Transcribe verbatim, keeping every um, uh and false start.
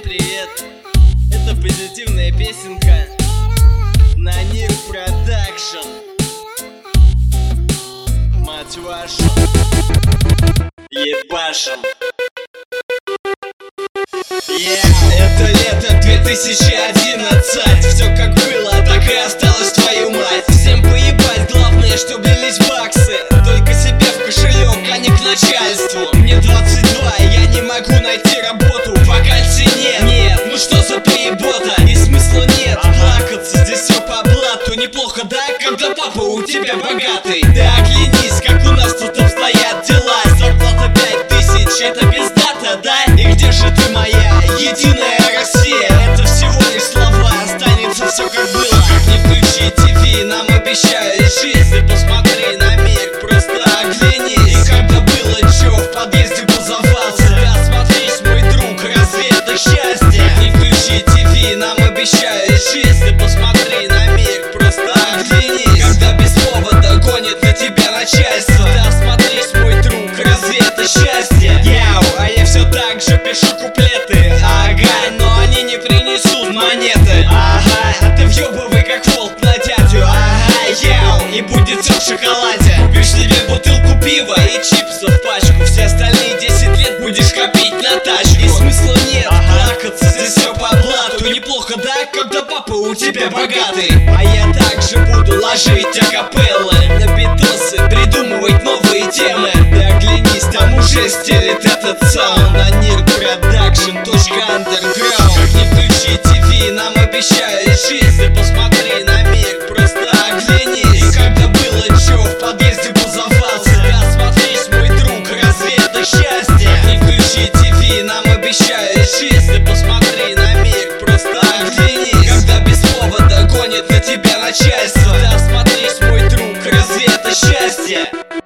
привет! Это позитивная песенка на Нир Продакшн. Мать вашу, ебашим. Yeah, это лето две тысячи одиннадцать. Все как было, так и осталось, твою мать. Всем поебать, главное, чтоб лились баксы. Только себе в кошелек, а не к начальству. Мне двадцать два, я не могу найти работу. Вакансий нет, нет, ну что за поебота? И смысла нет, плакаться здесь все по блату. Неплохо, да, когда папа у тебя богатый. Да оглянись, как у нас тут обстоят дела. Зарплата пять тысяч, это пиздата, да? И где же ты, моя единая Россия? Это всего лишь слова, останется все как было. Как не включи ТВ, нам обещают жизнь. Ты посмотри на мир, просто оглянись. И когда было чё, в подъезде был завал. Да смотрись, мой друг, разве это счастье? Как не включи ТВ, нам обещают жизнь. Ты посмотри на мир, просто оглянись. Когда без повода гонит на тебя начальство. Да смотрись, мой друг, разве это счастье? Яу, а я все так же пишу куплеты. Ага, но они не принесут монеты. Ага, а ты въебывай как волк на дядю. Ага, яу, и будет все в шоколаде. Купишь себе бутылку пива и чипсов пачку. Все остальные десять лет будешь копить на тачку. И смысла нет, плакаться здесь все по блату. Неплохо, да, когда папа у тебя богатый. А я также буду ложить акапеллы на битосы, придумывать новые темы. Ты оглянись, там уже стелит этот саунд. На Нир Продакшн точка андерграунд. Как не включи ТВ, нам обещают жизнь. Ты посмотри на мир, просто оглянись. И когда было чё, в подъезде был завал. Да смотрись, мой друг, разве это счастье? Как не включи ТВ, нам обещают жизнь. Ты посмотри на мир, просто оглянись. Когда без повода гонит на тебя начальство. Да смотрись, мой друг, разве это счастье?